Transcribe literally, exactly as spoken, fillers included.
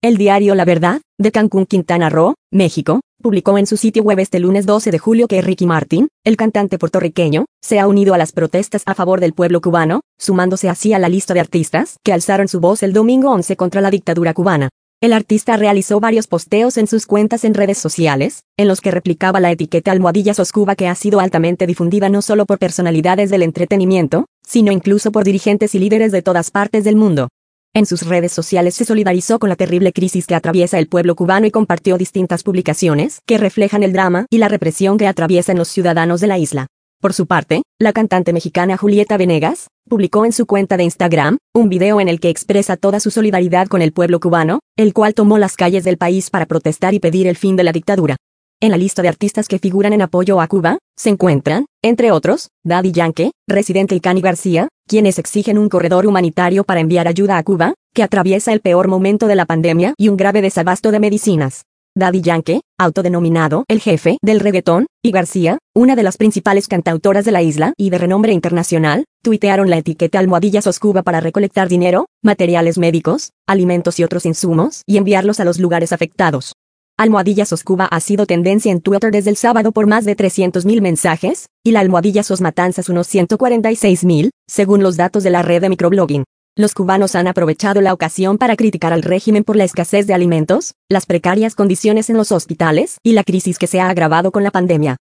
El diario La Verdad, de Cancún, Quintana Roo, México, publicó en su sitio web este lunes doce de julio que Ricky Martin, el cantante puertorriqueño, se ha unido a las protestas a favor del pueblo cubano, sumándose así a la lista de artistas que alzaron su voz el domingo once contra la dictadura cubana. El artista realizó varios posteos en sus cuentas en redes sociales, en los que replicaba la etiqueta almohadilla sos Cuba, que ha sido altamente difundida no solo por personalidades del entretenimiento, sino incluso por dirigentes y líderes de todas partes del mundo. En sus redes sociales se solidarizó con la terrible crisis que atraviesa el pueblo cubano y compartió distintas publicaciones que reflejan el drama y la represión que atraviesan los ciudadanos de la isla. Por su parte, la cantante mexicana Julieta Venegas publicó en su cuenta de Instagram un video en el que expresa toda su solidaridad con el pueblo cubano, el cual tomó las calles del país para protestar y pedir el fin de la dictadura. En la lista de artistas que figuran en apoyo a Cuba, se encuentran, entre otros, Daddy Yankee, Residente y Cani García, quienes exigen un corredor humanitario para enviar ayuda a Cuba, que atraviesa el peor momento de la pandemia y un grave desabasto de medicinas. Daddy Yankee, autodenominado el jefe del reggaetón, y García, una de las principales cantautoras de la isla y de renombre internacional, tuitearon la etiqueta almohadilla sos Cuba para recolectar dinero, materiales médicos, alimentos y otros insumos y enviarlos a los lugares afectados. Almohadilla sos Cuba ha sido tendencia en Twitter desde el sábado por más de trescientos mil mensajes, y la almohadilla sos Matanzas unos ciento cuarenta y seis mil, según los datos de la red de microblogging. Los cubanos han aprovechado la ocasión para criticar al régimen por la escasez de alimentos, las precarias condiciones en los hospitales y la crisis que se ha agravado con la pandemia.